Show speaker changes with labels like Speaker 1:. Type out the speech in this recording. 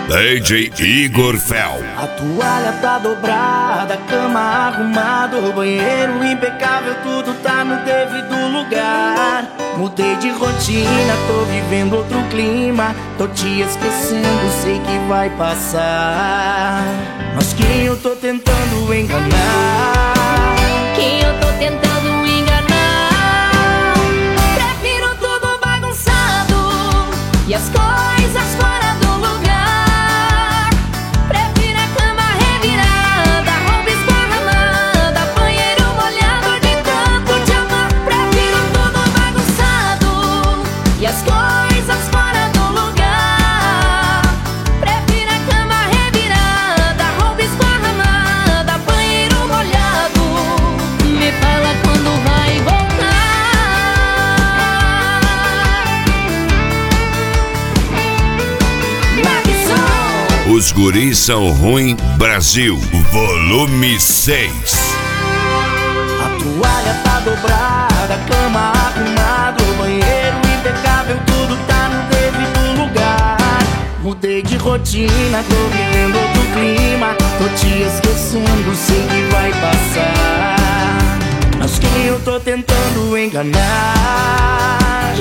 Speaker 1: DJ Igor Fel.
Speaker 2: A toalha tá dobrada, a cama arrumada, o banheiro impecável, tudo tá no devido lugar. Mudei de rotina, tô vivendo outro clima, tô te esquecendo, sei que vai passar. Mas quem eu tô tentando enganar?
Speaker 3: Quem eu tô tentando enganar? Prefiro tudo bagunçado e as coisas fora do lugar. Prefiro a cama revirada, roupa esparramada, banheiro molhado de tanto te amar. Prefiro tudo bagunçado e as coisas fora do lugar. Prefiro a cama revirada, roupa esparramada, banheiro molhado. Me fala quando vai voltar.
Speaker 1: Os Guris São Ruim Brasil, volume 6.
Speaker 2: A toalha tá dobrada, a cama arrumada, o banheiro impecável, tudo tá no devido lugar. Mudei de rotina, tô vivendo outro clima, tô te esquecendo, sei que vai passar. Mas quem eu tô tentando enganar?